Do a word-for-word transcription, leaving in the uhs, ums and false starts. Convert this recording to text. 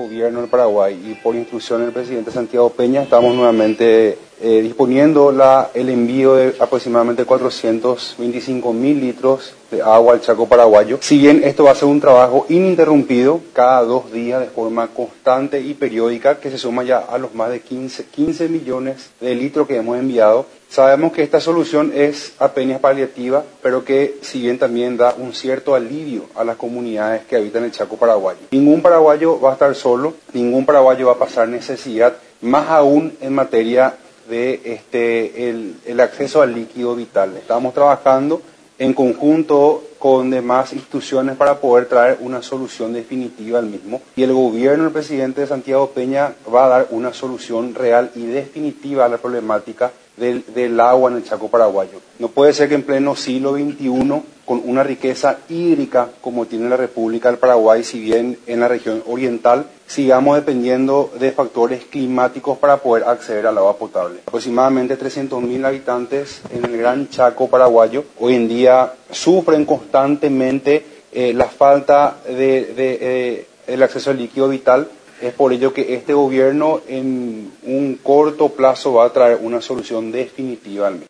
gobierno del Paraguay y por instrucción del presidente Santiago Peña estamos nuevamente eh, disponiendo la, el envío de aproximadamente cuatrocientos veinticinco mil litros de agua al Chaco paraguayo. Si bien esto va a ser un trabajo ininterrumpido, cada dos días de forma constante y periódica, que se suma ya a los más de quince, quince millones de litros que hemos enviado, sabemos que esta solución es apenas paliativa, pero que si bien también da un cierto alivio a las comunidades que habitan el Chaco paraguayo. Ningún paraguayo va a estar solo, ningún paraguayo va a pasar necesidad, más aún en materia de este el, el acceso al líquido vital. Estamos trabajando en conjunto con demás instituciones para poder traer una solución definitiva al mismo. Y el gobierno del presidente Santiago Peña va a dar una solución real y definitiva a la problemática del, del agua en el Chaco paraguayo. No puede ser que en pleno siglo veintiuno, con una riqueza hídrica como tiene la República del Paraguay, si bien en la región oriental, sigamos dependiendo de factores climáticos para poder acceder al agua potable. Aproximadamente trescientos mil habitantes en el Gran Chaco paraguayo hoy en día sufren constantemente eh, la falta de, de eh, el acceso al líquido vital. Es por ello que este gobierno en un corto plazo va a traer una solución definitiva al mismo.